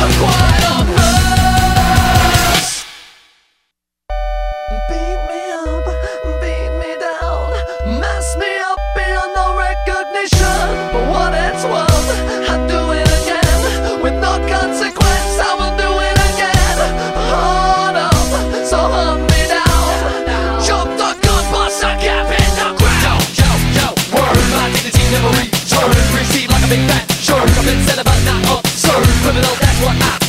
quite obvious. Beat me up, beat me down, mess me up beyond no recognition. For what it's worth, I'd do it again. With no consequence, I will do it again. Hard up, so hunt me down. Jump the gun, bust a gap in the ground. Yo, word, my dignity never returns. Receive like a big fat shirt. I've been said about not absurd. Criminal, that's what I